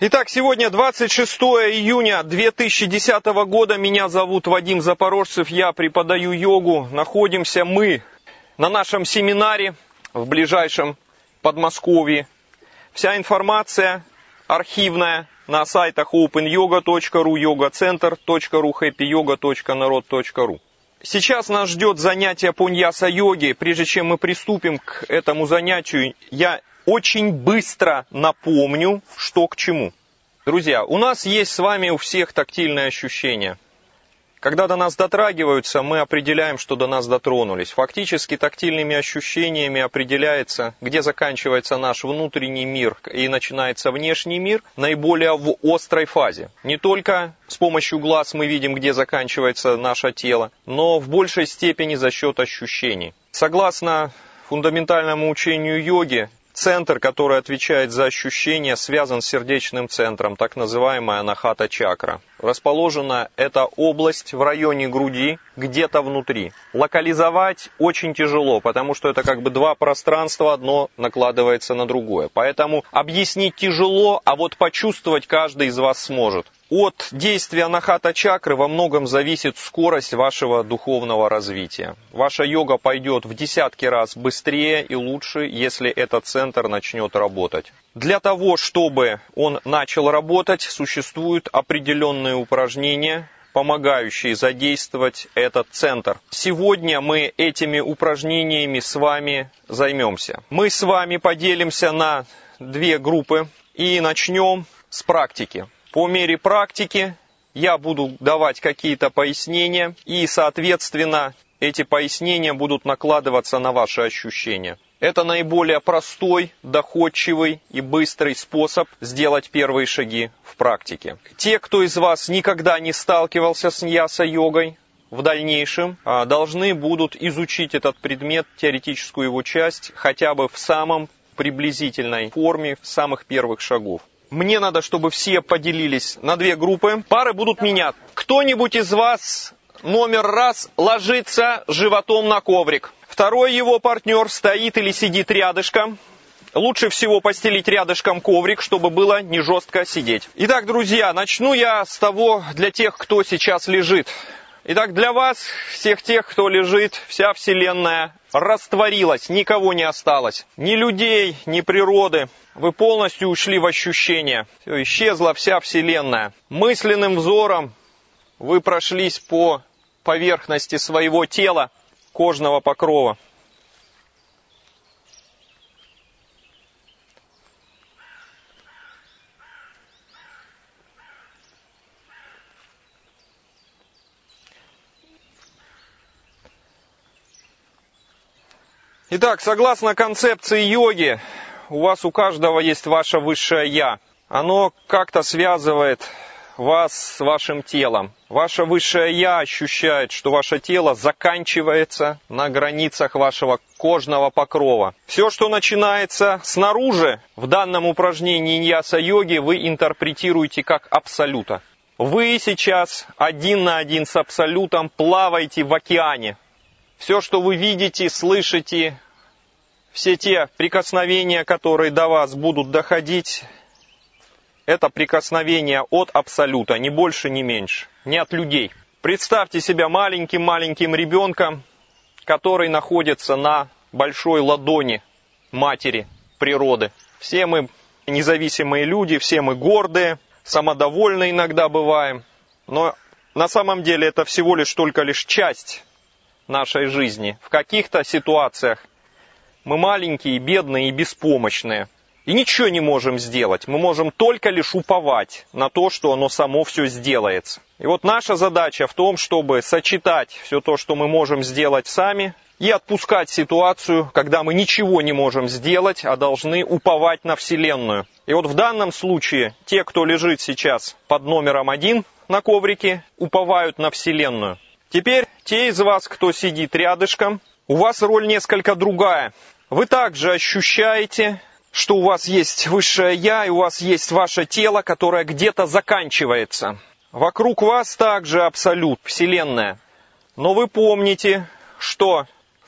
Итак, сегодня 26 июня 2010 года. Меня зовут Вадим Запорожцев, я преподаю йогу. Находимся мы на нашем семинаре в ближайшем Подмосковье. Вся информация архивная на сайтах openyoga.ru, yogacenter.ru, happyyoga.narod.ru. Сейчас нас ждет занятие по ньяса-йоге. Прежде чем мы приступим к этому занятию, я очень быстро напомню, что к чему. Друзья, у нас есть с вами у всех тактильные ощущения. Когда до нас дотрагиваются, мы определяем, что до нас дотронулись. Фактически тактильными ощущениями определяется, где заканчивается наш внутренний мир и начинается внешний мир, наиболее в острой фазе. Не только с помощью глаз мы видим, где заканчивается наше тело, но в большей степени за счет ощущений. Согласно фундаментальному учению йоги, центр, который отвечает за ощущения, связан с сердечным центром, так называемая анахата-чакра. Расположена эта область в районе груди, где-то внутри. Локализовать очень тяжело, потому что это как бы два пространства, одно накладывается на другое. Поэтому объяснить тяжело, а вот почувствовать каждый из вас сможет. От действия анахата-чакры во многом зависит скорость вашего духовного развития. Ваша йога пойдет в десятки раз быстрее и лучше, если этот центр начнет работать. Для того, чтобы он начал работать, существуют определенные упражнения, помогающие задействовать этот центр. Сегодня мы этими упражнениями с вами займемся. Мы с вами поделимся на две группы и начнем с практики. По мере практики я буду давать какие-то пояснения, и, соответственно, эти пояснения будут накладываться на ваши ощущения. Это наиболее простой, доходчивый и быстрый способ сделать первые шаги в практике. Те, кто из вас никогда не сталкивался с ньяса-йогой, в дальнейшем должны будут изучить этот предмет, теоретическую его часть, хотя бы в самом приблизительной форме, в самых первых шагов. Мне надо, чтобы все поделились на две группы. Пары будут меняться. Кто-нибудь из вас номер раз ложится животом на коврик. Второй его партнер стоит или сидит рядышком. Лучше всего постелить рядышком коврик, чтобы было не жестко сидеть. Итак, друзья, начну я с того для тех, кто сейчас лежит. Итак, для вас, всех тех, кто лежит, вся Вселенная растворилась, никого не осталось. Ни людей, ни природы. Вы полностью ушли в ощущения. Все, исчезла вся Вселенная. Мысленным взором вы прошлись по поверхности своего тела, кожного покрова. Итак, согласно концепции йоги, у вас у каждого есть ваше высшее «я». Оно как-то связывает вас с вашим телом. Ваше высшее «я» ощущает, что ваше тело заканчивается на границах вашего кожного покрова. Все, что начинается снаружи, в данном упражнении ньяса-йоги вы интерпретируете как абсолюта. Вы сейчас один на один с абсолютом плаваете в океане. Все, что вы видите, слышите, все те прикосновения, которые до вас будут доходить, это прикосновение от абсолюта, ни больше, ни меньше, не от людей. Представьте себя маленьким ребенком, который находится на большой ладони матери природы. Все мы независимые люди, все мы гордые, самодовольны иногда бываем, но на самом деле это всего лишь только лишь часть нашей жизни. В каких-то ситуациях мы маленькие, бедные и беспомощные. И ничего не можем сделать. Мы можем только лишь уповать на то, что оно само все сделается. И вот наша задача в том, чтобы сочетать все то, что мы можем сделать сами, и отпускать ситуацию, когда мы ничего не можем сделать, а должны уповать на Вселенную. И вот в данном случае те, кто лежит сейчас под номером 1 на коврике, уповают на Вселенную. Теперь те из вас, кто сидит рядышком, у вас роль несколько другая. Вы также ощущаете, что у вас есть высшее «я», и у вас есть ваше тело, которое где-то заканчивается. Вокруг вас также абсолют, Вселенная. Но вы помните, что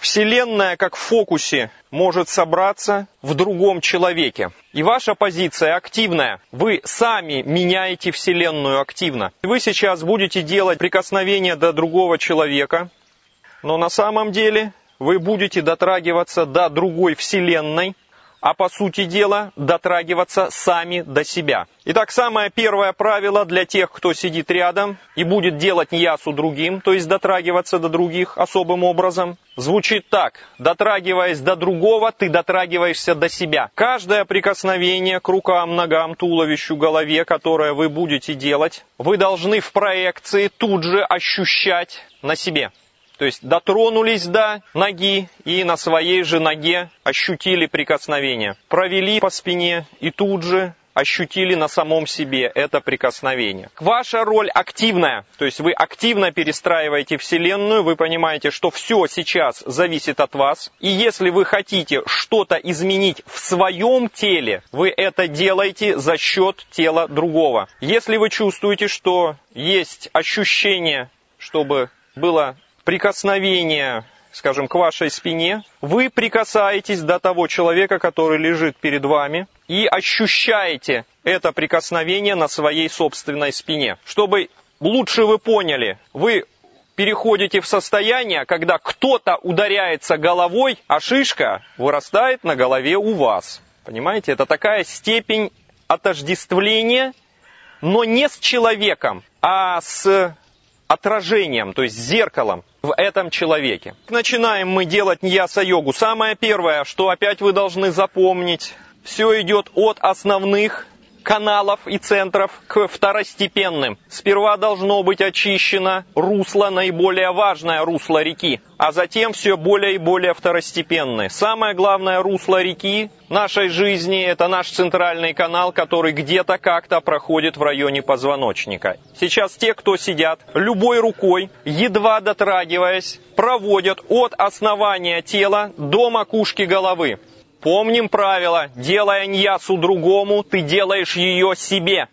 Вселенная, как в фокусе, может собраться в другом человеке. И ваша позиция активная. Вы сами меняете Вселенную активно. Вы сейчас будете делать прикосновение до другого человека, но на самом деле вы будете дотрагиваться до другой Вселенной, а по сути дела дотрагиваться сами до себя. Итак, самое первое правило для тех, кто сидит рядом и будет делать ньясу другим, то есть дотрагиваться до других особым образом, звучит так. Дотрагиваясь до другого, ты дотрагиваешься до себя. Каждое прикосновение к рукам, ногам, туловищу, голове, которое вы будете делать, вы должны в проекции тут же ощущать на себе. То есть дотронулись до ноги и на своей же ноге ощутили прикосновение. Провели по спине и тут же ощутили на самом себе это прикосновение. Ваша роль активная, то есть вы активно перестраиваете Вселенную, вы понимаете, что все сейчас зависит от вас. И если вы хотите что-то изменить в своем теле, вы это делаете за счет тела другого. Если вы чувствуете, что есть ощущение, чтобы было прикосновение, скажем, к вашей спине, вы прикасаетесь до того человека, который лежит перед вами, и ощущаете это прикосновение на своей собственной спине. Чтобы лучше вы поняли, вы переходите в состояние, когда кто-то ударяется головой, а шишка вырастает на голове у вас. Понимаете, это такая степень отождествления, но не с человеком, а с отражением, то есть зеркалом в этом человеке. Начинаем мы делать ньяса-йогу. Самое первое, что опять вы должны запомнить, все идет от основных каналов и центров к второстепенным. Сперва должно быть очищено русло, наиболее важное русло реки, а затем все более и более второстепенное. Самое главное русло реки нашей жизни – это наш центральный канал, который где-то как-то проходит в районе позвоночника. Сейчас те, кто сидят, любой рукой, едва дотрагиваясь, проводят от основания тела до макушки головы. Помним правило, делая ньясу другому, ты делаешь ее себе.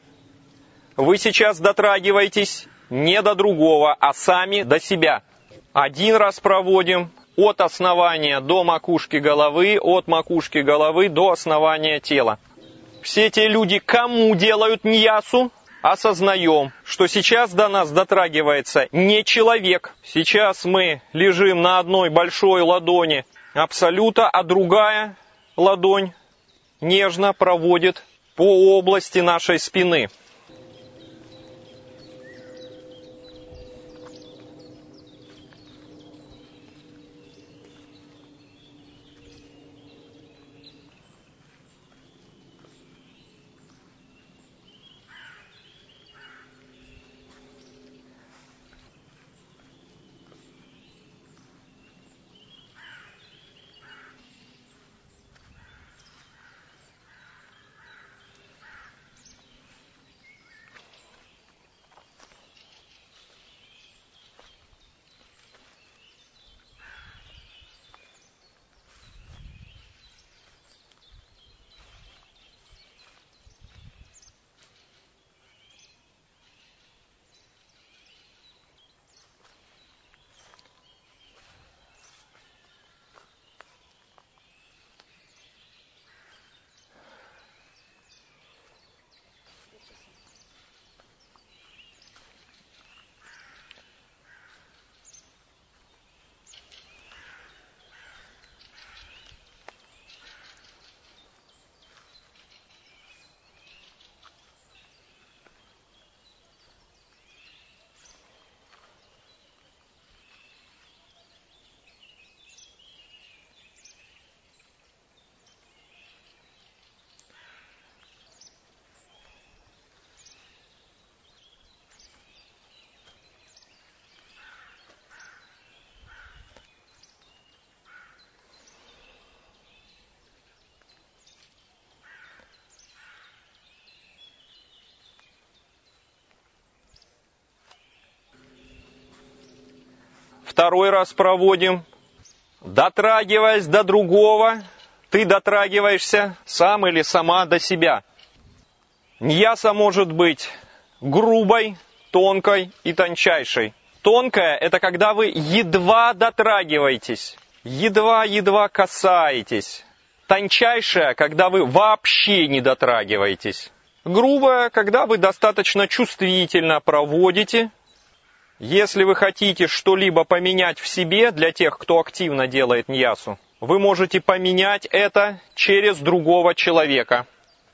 Вы сейчас дотрагиваетесь не до другого, а сами до себя. Один раз проводим от основания до макушки головы, от макушки головы до основания тела. Все те люди, кому делают ньясу, осознаем, что сейчас до нас дотрагивается не человек. Сейчас мы лежим на одной большой ладони Абсолюта, а другая ладонь нежно проводит по области нашей спины. Второй раз проводим. Дотрагиваясь до другого, ты дотрагиваешься сам или сама до себя. Ньяса может быть грубой, тонкой и тончайшей. Тонкая – это когда вы едва дотрагиваетесь. едва-едва касаетесь. Тончайшая, когда вы вообще не дотрагиваетесь. Грубая, когда вы достаточно чувствительно проводите. Если вы хотите что-либо поменять в себе, для тех, кто активно делает ньясу, вы можете поменять это через другого человека.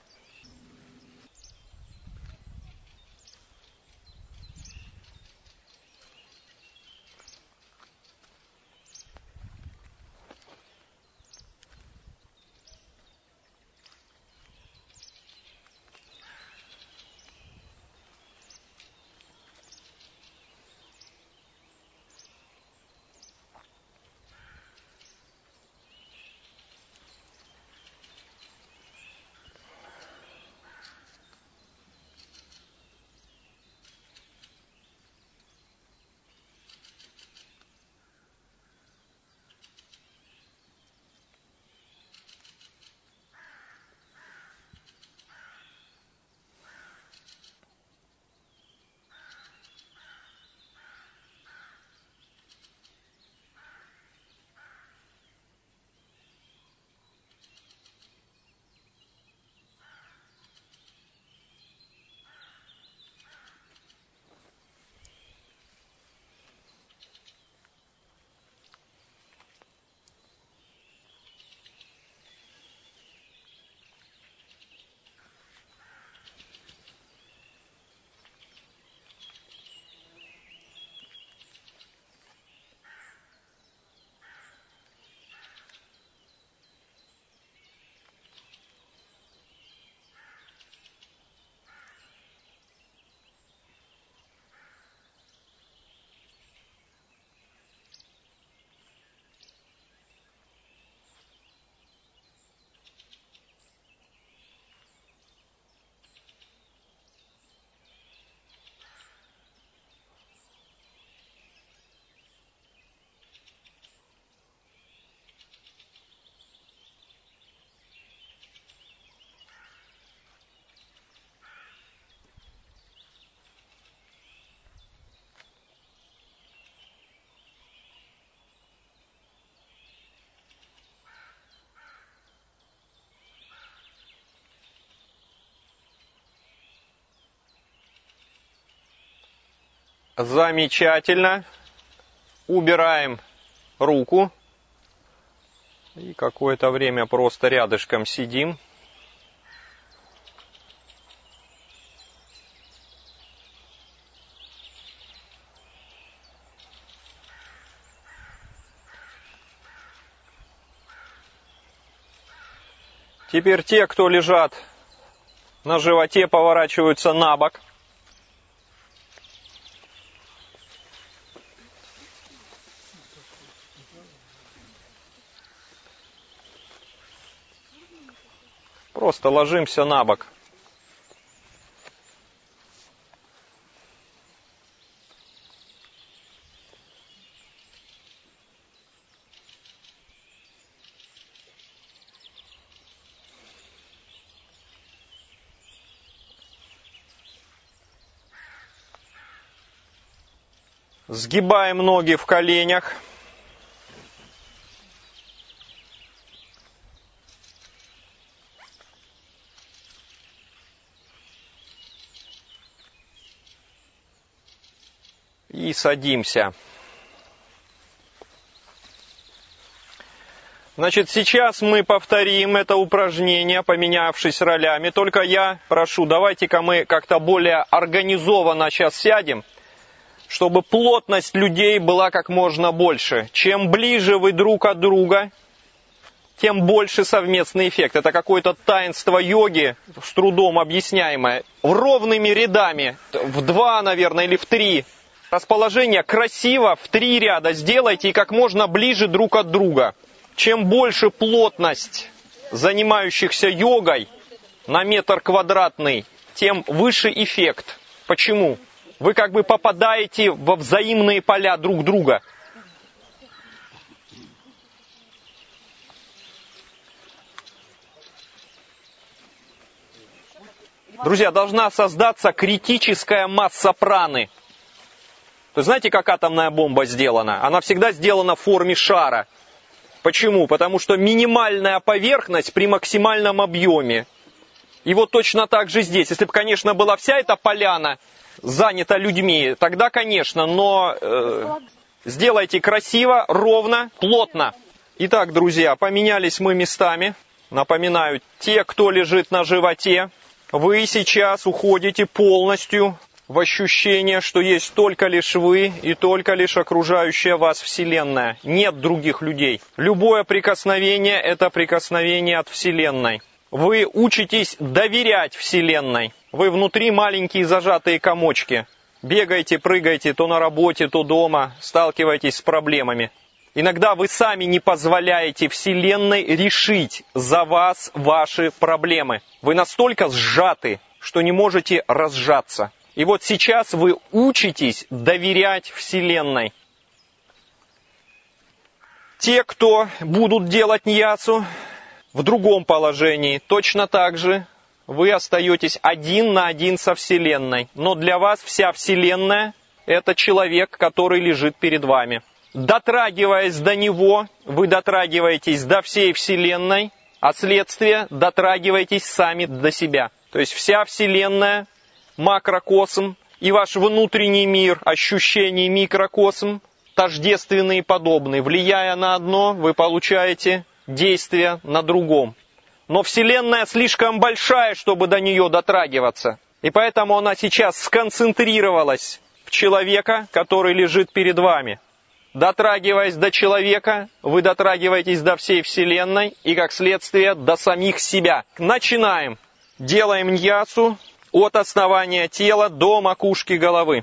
Замечательно. Убираем руку. И какое-то время просто рядышком сидим. Теперь те, кто лежат на животе, поворачиваются на бок. Просто ложимся на бок. Сгибаем ноги в коленях. И садимся. Значит, сейчас мы повторим это упражнение, поменявшись ролями. Только я прошу, давайте-ка мы как-то более организованно сейчас сядем, чтобы плотность людей была как можно больше. Чем ближе вы друг от друга, тем больше совместный эффект. Это какое-то таинство йоги, с трудом объясняемое. Ровными рядами, в 2, наверное, или в 3. Расположение красиво, в 3 ряда сделайте и как можно ближе друг от друга. Чем больше плотность занимающихся йогой на метр квадратный, тем выше эффект. Почему? Вы как бы попадаете во взаимные поля друг друга. Друзья, должна создаться критическая масса праны. То есть знаете, как атомная бомба сделана? Она всегда сделана в форме шара. Почему? Потому что минимальная поверхность при максимальном объеме. И вот точно так же здесь. Если бы, конечно, была вся эта поляна занята людьми, тогда, конечно, но сделайте красиво, ровно, плотно. Итак, друзья, поменялись мы местами. Напоминаю, те, кто лежит на животе, вы сейчас уходите полностью в ощущение, что есть только лишь вы и только лишь окружающая вас Вселенная. Нет других людей. Любое прикосновение – это прикосновение от Вселенной. Вы учитесь доверять Вселенной. Вы внутри маленькие зажатые комочки. Бегаете, прыгаете то на работе, то дома, сталкиваетесь с проблемами. Иногда вы сами не позволяете Вселенной решить за вас ваши проблемы. Вы настолько сжаты, что не можете разжаться. И вот сейчас вы учитесь доверять Вселенной. Те, кто будут делать ньясу в другом положении, точно так же вы остаетесь один на один со Вселенной. Но для вас вся Вселенная – это человек, который лежит перед вами. Дотрагиваясь до него, вы дотрагиваетесь до всей Вселенной, а следствие дотрагиваетесь сами до себя. То есть вся Вселенная, макрокосм и ваш внутренний мир, ощущение микрокосм, тождественные и подобные. Влияя на одно, вы получаете действие на другом. Но Вселенная слишком большая, чтобы до нее дотрагиваться. И поэтому она сейчас сконцентрировалась в человека, который лежит перед вами. Дотрагиваясь до человека, вы дотрагиваетесь до всей Вселенной и, как следствие, до самих себя. Начинаем. Делаем ньясу от основания тела до макушки головы.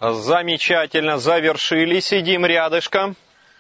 Замечательно, завершили, сидим рядышком.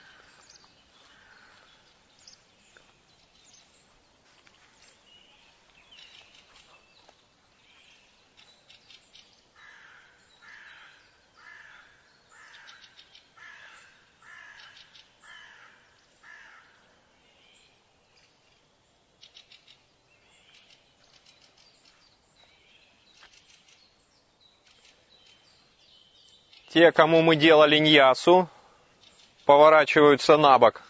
Те, кому мы делали ньясу, поворачиваются на бок.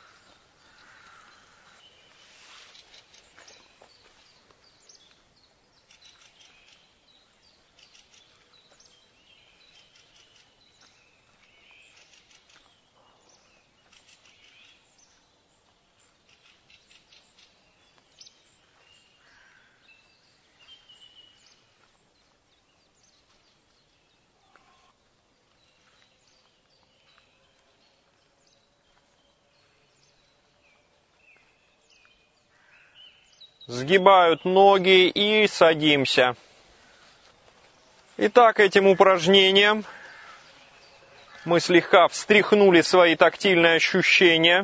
Сгибают ноги и садимся. Итак, этим упражнением мы слегка встряхнули свои тактильные ощущения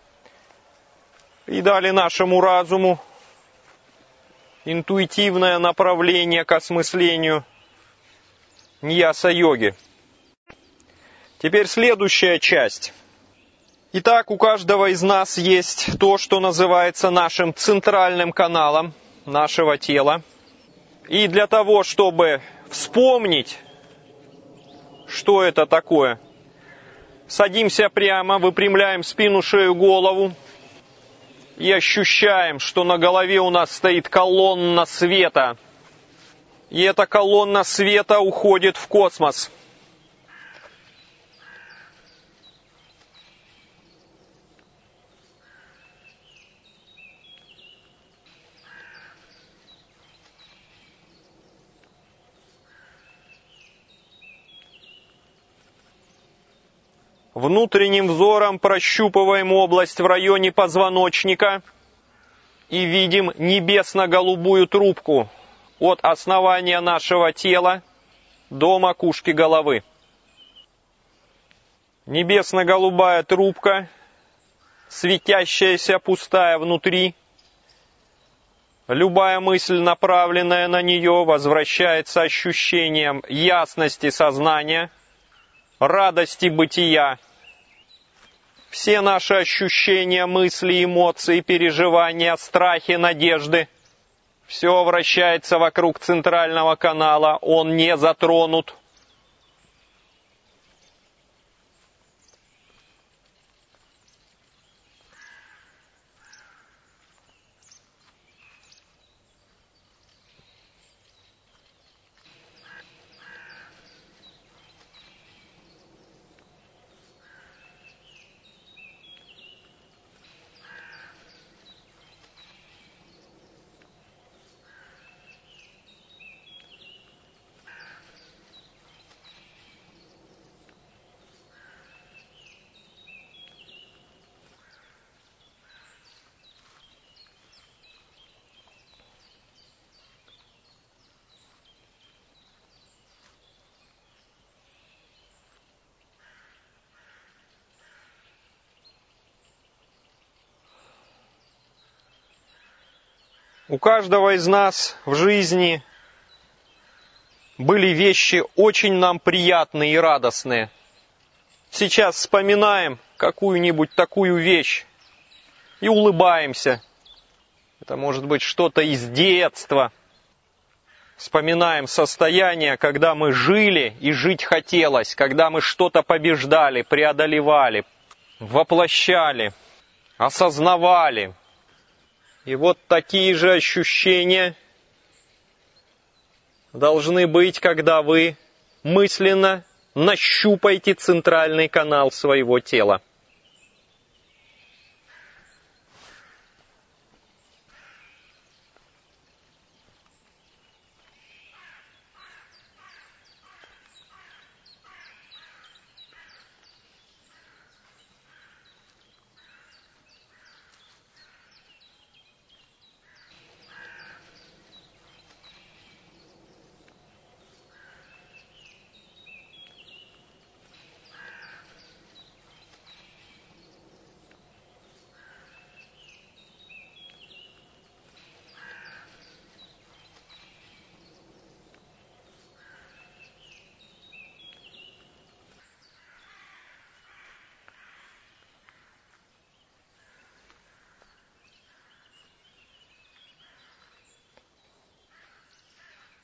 и дали нашему разуму интуитивное направление к осмыслению ньяса-йоги. Теперь следующая часть. Итак, у каждого из нас есть то, что называется нашим центральным каналом нашего тела. И для того, чтобы вспомнить, что это такое, садимся прямо, выпрямляем спину, шею, голову и ощущаем, что на голове у нас стоит колонна света. И эта колонна света уходит в космос. Внутренним взором прощупываем область в районе позвоночника и видим небесно-голубую трубку от основания нашего тела до макушки головы. Небесно-голубая трубка, светящаяся, пустая внутри. Любая мысль, направленная на нее, возвращается ощущением ясности сознания, радости бытия. Все наши ощущения, мысли, эмоции, переживания, страхи, надежды, все вращается вокруг центрального канала, он не затронут. У каждого из нас в жизни были вещи очень нам приятные и радостные. Сейчас вспоминаем какую-нибудь такую вещь и улыбаемся. Это может быть что-то из детства. Вспоминаем состояние, когда мы жили и жить хотелось, когда мы что-то побеждали, преодолевали, воплощали, осознавали. И вот такие же ощущения должны быть, когда вы мысленно нащупаете центральный канал своего тела.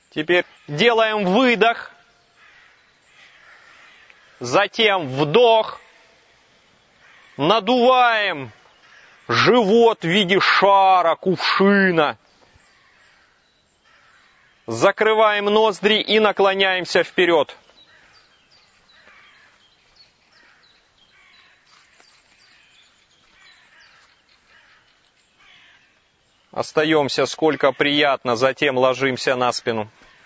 Теперь делаем выдох, затем вдох, надуваем живот в виде шара, кувшина, закрываем ноздри и наклоняемся вперед. Остаемся сколько приятно, затем ложимся на спину.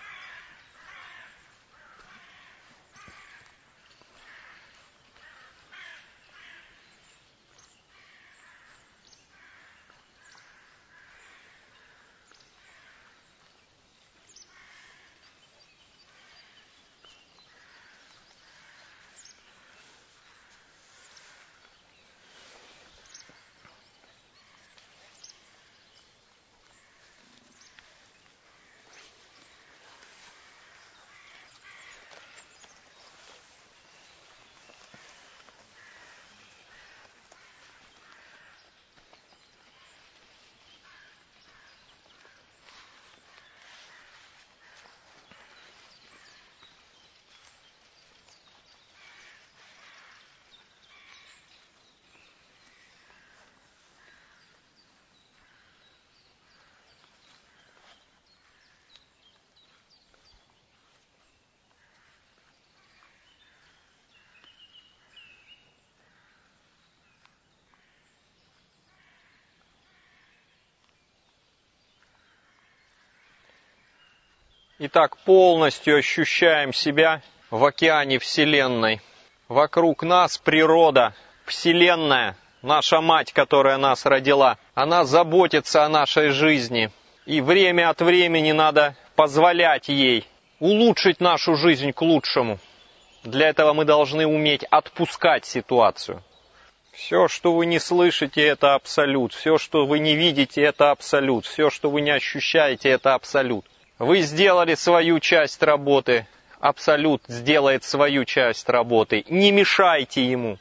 Итак, полностью ощущаем себя в океане Вселенной. Вокруг нас природа, Вселенная, наша мать, которая нас родила. Она заботится о нашей жизни. И время от времени надо позволять ей улучшить нашу жизнь к лучшему. Для этого мы должны уметь отпускать ситуацию. Все, что вы не слышите, это абсолют. Все, что вы не видите, это абсолют. Все, что вы не ощущаете, это абсолют. Вы сделали свою часть работы, абсолют сделает свою часть работы. Не мешайте ему.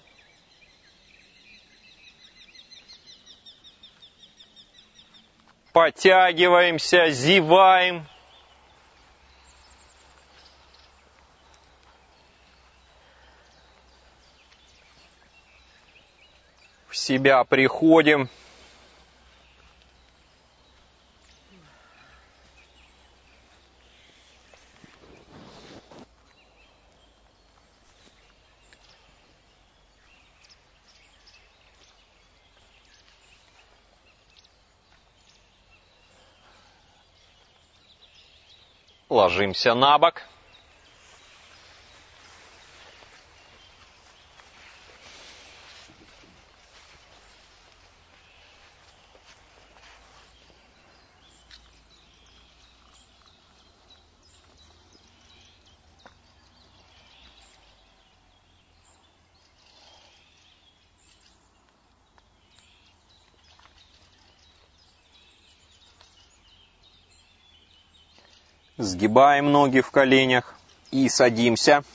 Подтягиваемся, зеваем. В себя приходим. Ложимся на бок. Сгибаем ноги в коленях и садимся.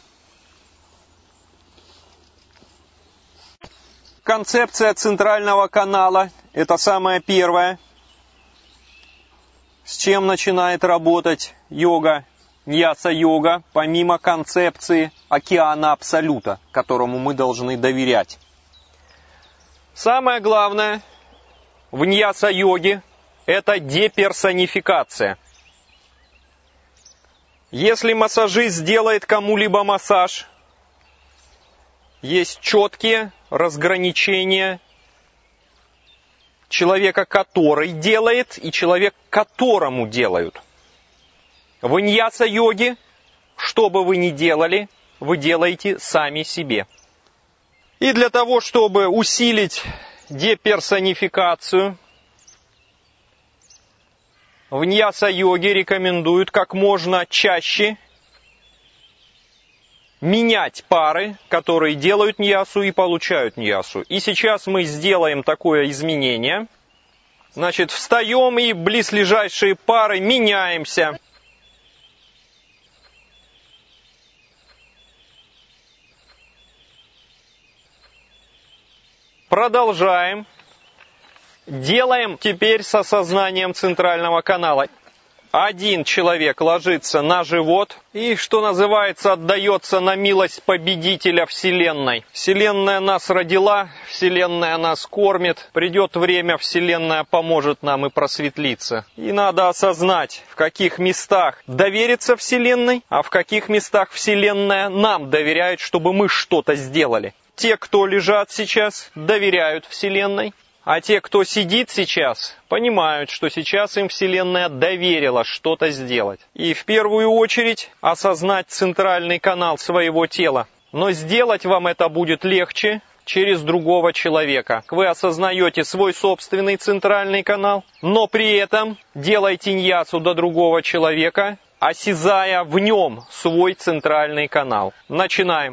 Концепция центрального канала – это самое первое, с чем начинает работать йога, ньяса-йога, помимо концепции океана Абсолюта, которому мы должны доверять. Самое главное в ньяса-йоге – это деперсонификация. Если массажист сделает кому-либо массаж, есть четкие разграничения человека, который делает, и человек, которому делают. В ньяса-йоге, что бы вы ни делали, вы делаете сами себе. И для того, чтобы усилить деперсонификацию, в ньяса-йоге рекомендуют как можно чаще менять пары, которые делают ньясу и получают ньясу. И сейчас мы сделаем такое изменение. Значит, встаем и близлежащие пары меняемся. Продолжаем. Делаем теперь с осознанием центрального канала. Один человек ложится на живот и, что называется, отдается на милость победителя Вселенной. Вселенная нас родила, Вселенная нас кормит. Придет время, Вселенная поможет нам и просветлиться. И надо осознать, в каких местах довериться Вселенной, а в каких местах Вселенная нам доверяет, чтобы мы что-то сделали. Те, кто лежат сейчас, доверяют Вселенной. А те, кто сидит сейчас, понимают, что сейчас им Вселенная доверила что-то сделать. И в первую очередь осознать центральный канал своего тела. Но сделать вам это будет легче через другого человека. Вы осознаете свой собственный центральный канал, но при этом делайте ньясу до другого человека, осязая в нем свой центральный канал. Начинаем.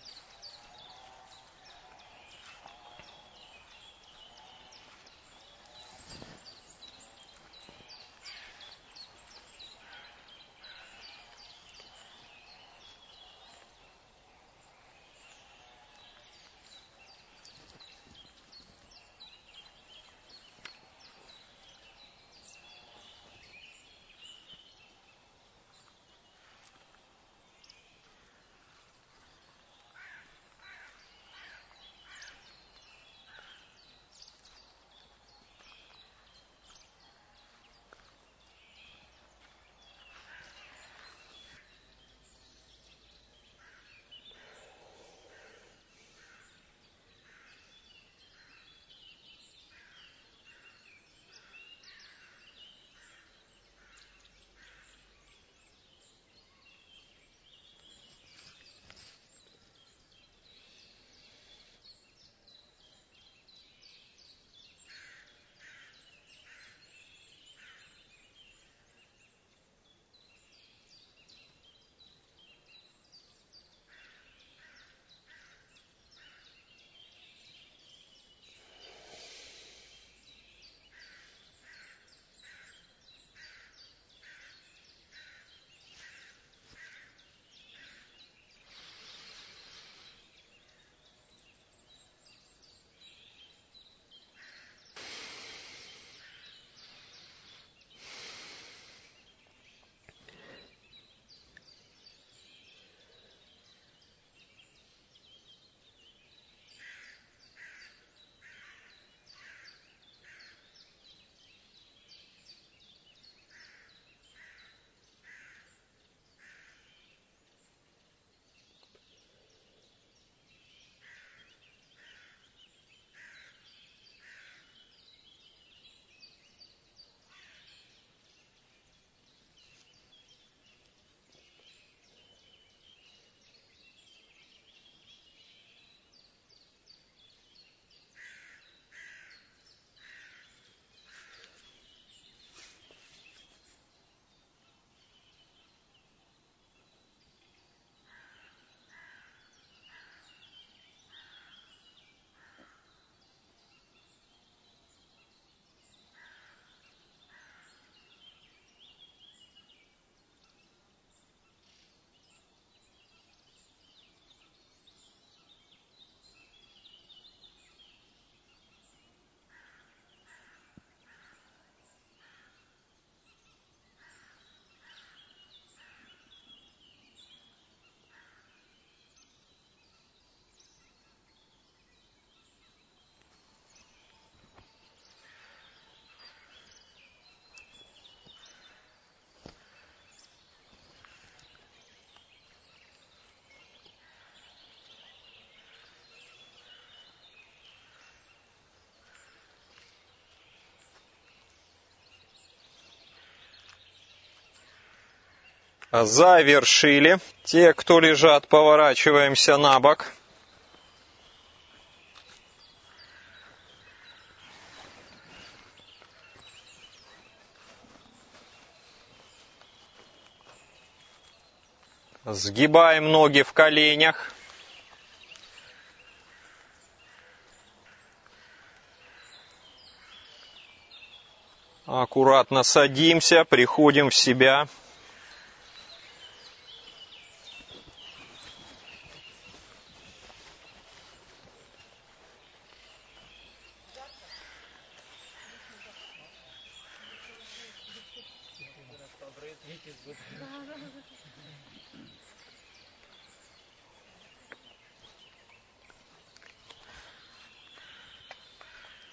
Завершили. Те, кто лежат, поворачиваемся на бок. Сгибаем ноги в коленях. Аккуратно садимся, приходим в себя.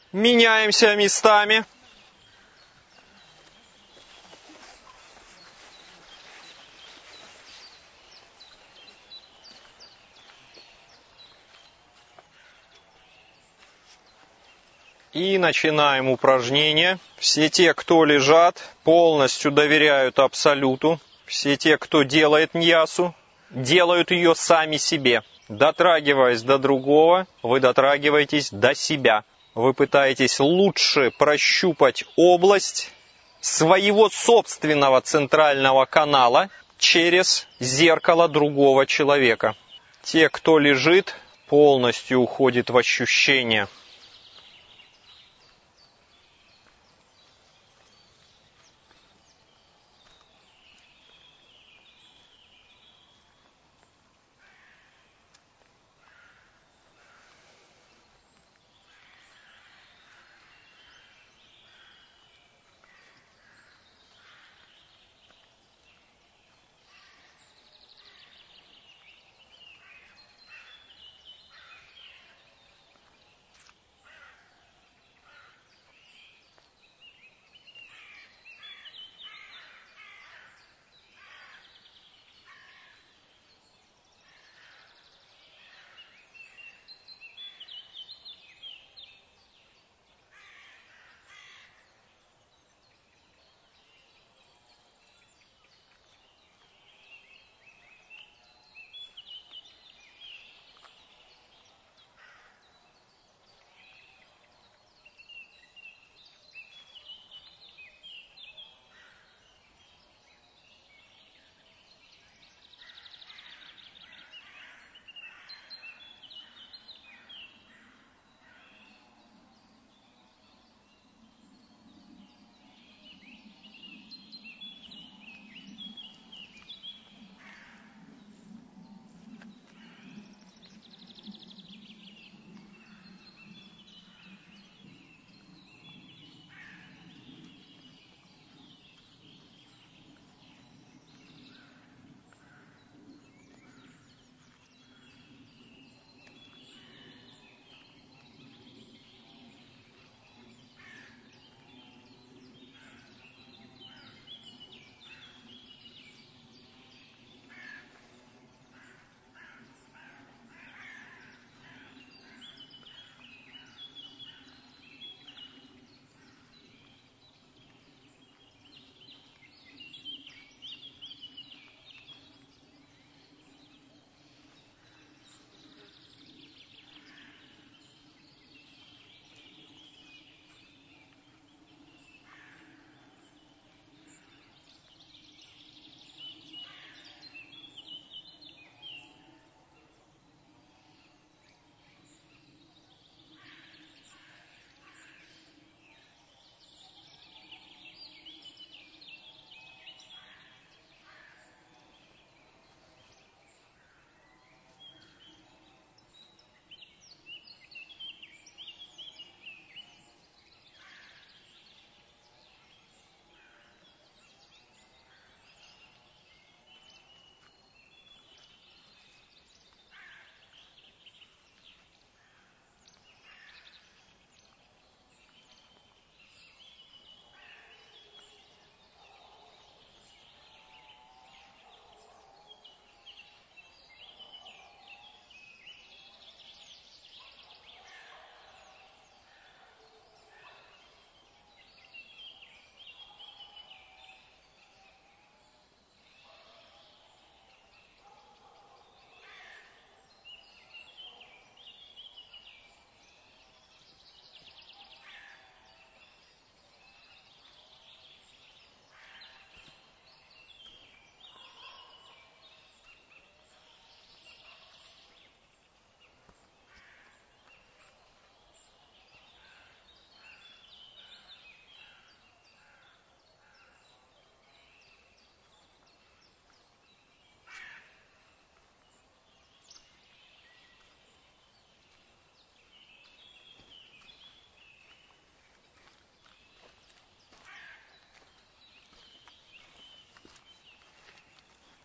Меняемся местами. И начинаем упражнение. Все те, кто лежат, полностью доверяют Абсолюту. Все те, кто делает ньясу, делают ее сами себе. Дотрагиваясь до другого, вы дотрагиваетесь до себя. Вы пытаетесь лучше прощупать область своего собственного центрального канала через зеркало другого человека. Те, кто лежит, полностью уходит в ощущение.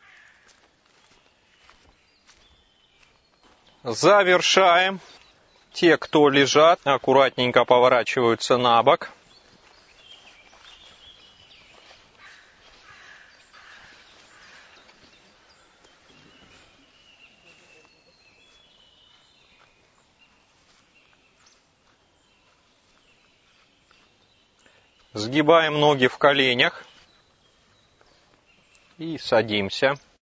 Завершаем. Те, кто лежат, аккуратненько поворачиваются на бок. Сгибаем ноги в коленях и садимся.